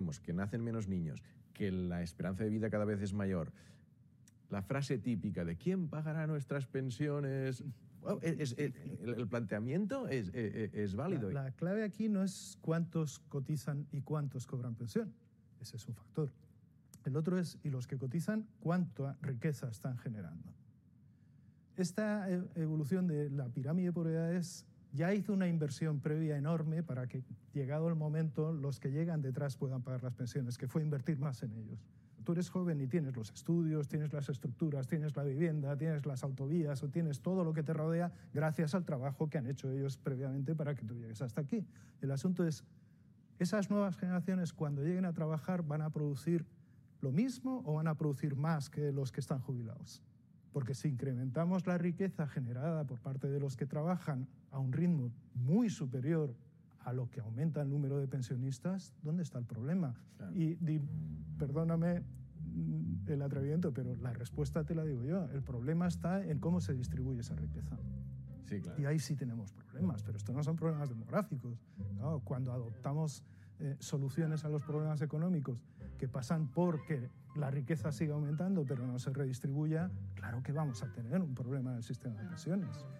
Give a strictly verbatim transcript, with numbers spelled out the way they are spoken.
tenemos, que nacen menos niños, que la esperanza de vida cada vez es mayor, la frase típica de ¿quién pagará nuestras pensiones? Bueno, es, es, el, el planteamiento es, es, es válido. La, la clave aquí no es cuántos cotizan y cuántos cobran pensión. Ese es un factor. El otro es, y los que cotizan, cuánta riqueza están generando. Esta evolución de la pirámide de probabilidades ya hizo una inversión previa enorme para que, llegado el momento, los que llegan detrás puedan pagar las pensiones, que fue invertir más en ellos. Tú eres joven y tienes los estudios, tienes las estructuras, tienes la vivienda, tienes las autovías o tienes todo lo que te rodea gracias al trabajo que han hecho ellos previamente para que tú llegues hasta aquí. El asunto es, esas nuevas generaciones cuando lleguen a trabajar van a producir lo mismo o van a producir más que los que están jubilados. Porque si incrementamos la riqueza generada por parte de los que trabajan a un ritmo muy superior a lo que aumenta el número de pensionistas, ¿dónde está el problema? Claro. Y, y perdóname el atrevimiento, pero la respuesta te la digo yo. El problema está en cómo se distribuye esa riqueza. Sí, claro. Y ahí sí tenemos problemas, pero estos no son problemas demográficos, ¿no? Cuando adoptamos eh, soluciones a los problemas económicos que pasan porque la riqueza siga aumentando pero no se redistribuya, claro que vamos a tener un problema en el sistema de pensiones.